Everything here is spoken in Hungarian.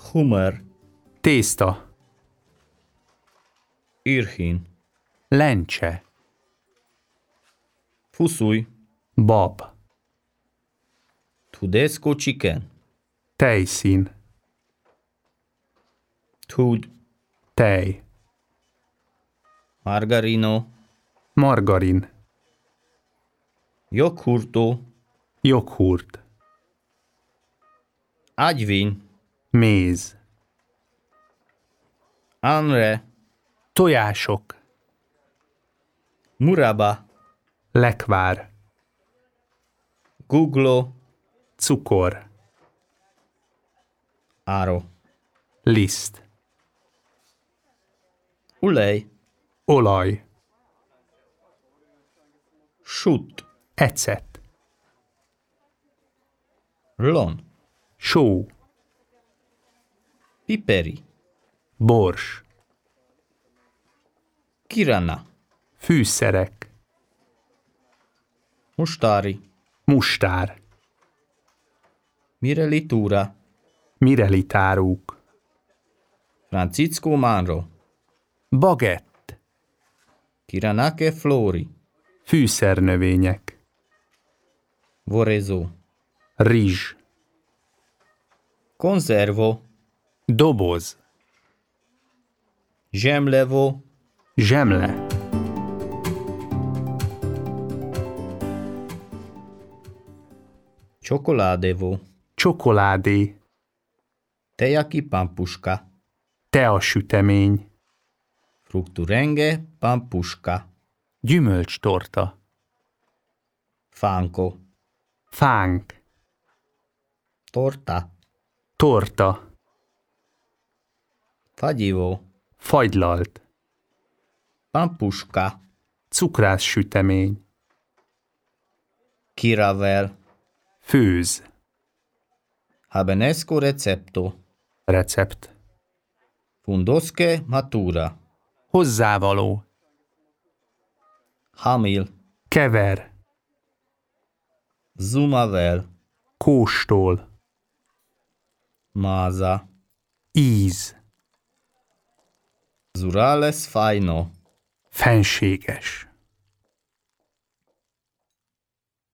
Hummer. Tészta. Irhin. Lencse. Fuszuly. Bab. Tudesco chicken. Tejszín. Tud. Tej. Margarino. Margarin. Joghurtó. Joghurt. Agyvín. Méz. Anre. Tojások. Muraba. Lekvár. Guglo. Cukor. Áro. Liszt. Ulej. Olaj. Sut. Ecet. Lon. Só. Piperi. Bors. Kirana. Fűszerek. Mustári. Mustár. Mirelitura. Mirelitárúk. Francisco Manro. Bagett. Kiranake Flori. Fűszernövények. Vorezó. Rizs. Konzervo. Doboz. Zsemlevo. Zsemle. Csokoládevó. Csokoládé. Tejaki pampuska. Teasütemény. Frukturenge pampuska. Gyümölcstorta. Fánko. Fánk. Torta. Torta. Fagyivó. Fagylalt. Pampuska. Cukrászsütemény. Kiravel. Főz. Habenesco recepto. Recept. Fundoske matura. Hozzávaló. Hamil. Kever. Zumavel. Kóstol. Máza. Íz. Zurales fajno. Fenséges.